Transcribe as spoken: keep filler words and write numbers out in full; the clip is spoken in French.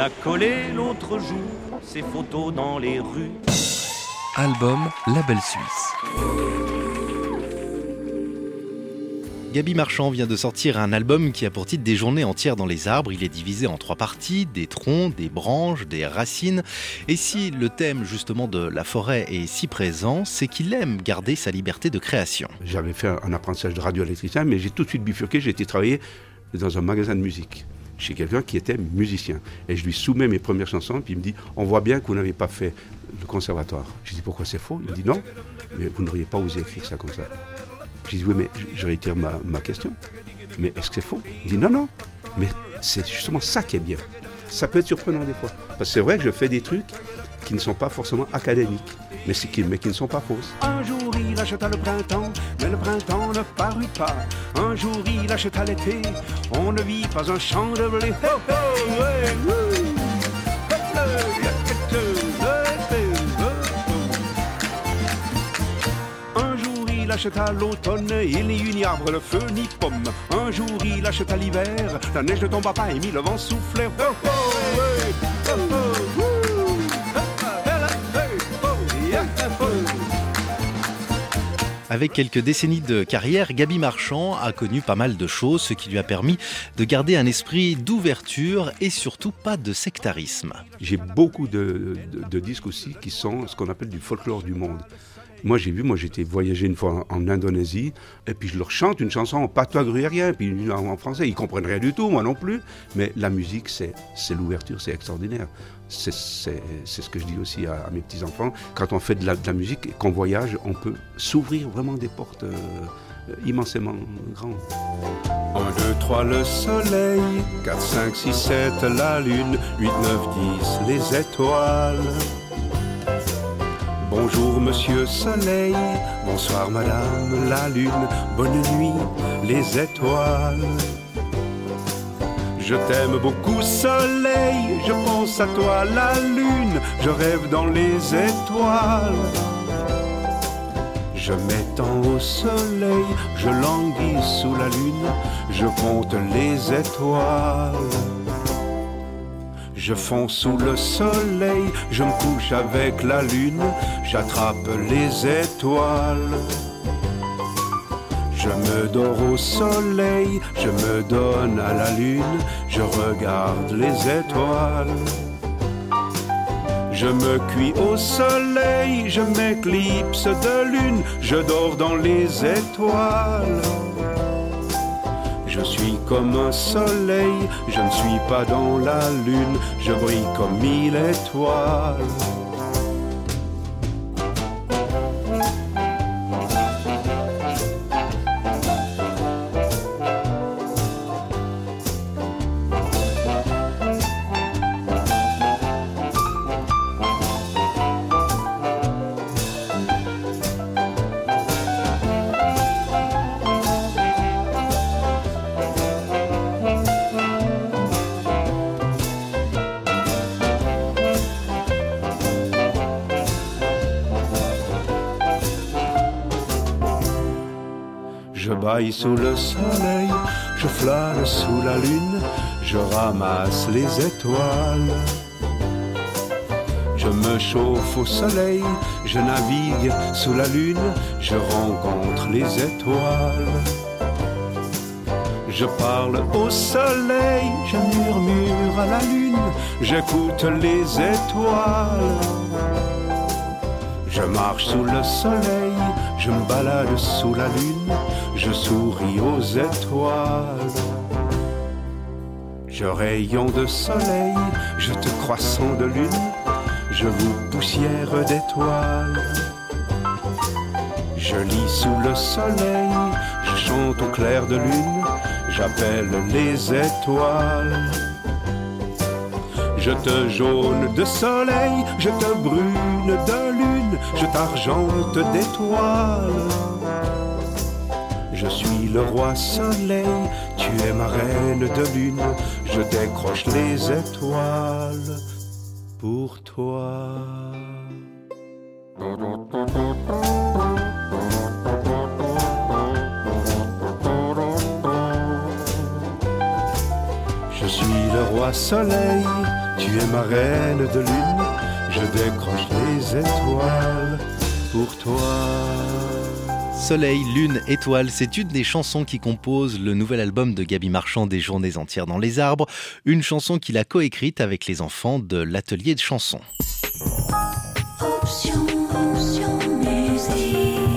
a collé l'autre jour ses photos dans les rues. Album Label Suisse. Gaby Marchand vient de sortir un album qui a pour titre Des journées entières dans les arbres. Il est divisé en trois parties, des troncs, des branches, des racines. Et si le thème justement de la forêt est si présent, c'est qu'il aime garder sa liberté de création. J'avais fait un apprentissage de radioélectricien, mais j'ai tout de suite bifurqué, j'ai été travailler dans un magasin de musique, chez quelqu'un qui était musicien. Et je lui soumets mes premières chansons, puis il me dit « On voit bien que vous n'avez pas fait le conservatoire. » Je dis « Pourquoi c'est faux ?» Il me dit « Non, mais vous n'auriez pas osé écrire ça comme ça. » Je dis « Oui, mais je réitère ma, ma question. Mais est-ce que c'est faux ?» Il dit « Non, non, mais c'est justement ça qui est bien. Ça peut être surprenant des fois. Parce que c'est vrai que je fais des trucs qui ne sont pas forcément académiques, mais, c'est qui, mais qui ne sont pas fausses. » Un jour il acheta le printemps, mais le printemps ne parut pas. Un jour il acheta l'été, on ne vit pas un champ de blé. Oh, oh, ouais, ouais. Un jour il acheta l'automne, il n'y eut ni arbre, le feu, ni pomme. Un jour il acheta l'hiver, la neige ne tomba pas et mit le vent soufflait. Oh, oh, ouais. Oh, oh, Avec quelques décennies de carrière, Gaby Marchand a connu pas mal de choses, ce qui lui a permis de garder un esprit d'ouverture et surtout pas de sectarisme. J'ai beaucoup de, de, de disques aussi qui sont ce qu'on appelle du folklore du monde. Moi j'ai vu, moi j'étais voyager une fois en, en Indonésie, et puis je leur chante une chanson en patois gruyérien, puis en, en français, ils comprennent rien du tout, moi non plus, mais la musique c'est, c'est l'ouverture, c'est extraordinaire. C'est, c'est, c'est ce que je dis aussi à, à mes petits-enfants, quand on fait de la, de la musique et qu'on voyage, on peut s'ouvrir vraiment des portes euh, immensément grandes. un, deux, trois, le soleil, quatre, cinq, six, sept, la lune, huit, neuf, dix, les étoiles. Bonjour monsieur soleil, bonsoir madame la lune, bonne nuit les étoiles. Je t'aime beaucoup soleil, je pense à toi la lune, je rêve dans les étoiles. Je m'étends au soleil, je languis sous la lune, je compte les étoiles. Je fonce sous le soleil, je me couche avec la lune, j'attrape les étoiles. Je me dors au soleil, je me donne à la lune, je regarde les étoiles. Je me cuis au soleil, je m'éclipse de lune, je dors dans les étoiles. Je suis comme un soleil, je ne suis pas dans la lune, je brille comme mille étoiles. Je baille sous le soleil, je flâne sous la lune, je ramasse les étoiles. Je me chauffe au soleil, je navigue sous la lune, je rencontre les étoiles. Je parle au soleil, je murmure à la lune, j'écoute les étoiles. Je marche sous le soleil, je me balade sous la lune, je souris aux étoiles. Je rayonne de soleil, je te croissant de lune, je vous poussière d'étoiles. Je lis sous le soleil, je chante au clair de lune, j'appelle les étoiles. Je te jaune de soleil, je te brune de lune, je t'argente d'étoiles. Je suis le roi soleil, tu es ma reine de lune, je décroche les étoiles pour toi. Je suis le roi soleil, Tu es ma reine de lune, je décroche les étoiles pour toi. Soleil, lune, étoile, c'est une des chansons qui composent le nouvel album de Gaby Marchand, Des journées entières dans les arbres. Une chanson qu'il a coécrite avec les enfants de l'atelier de chansons. Option, option musique.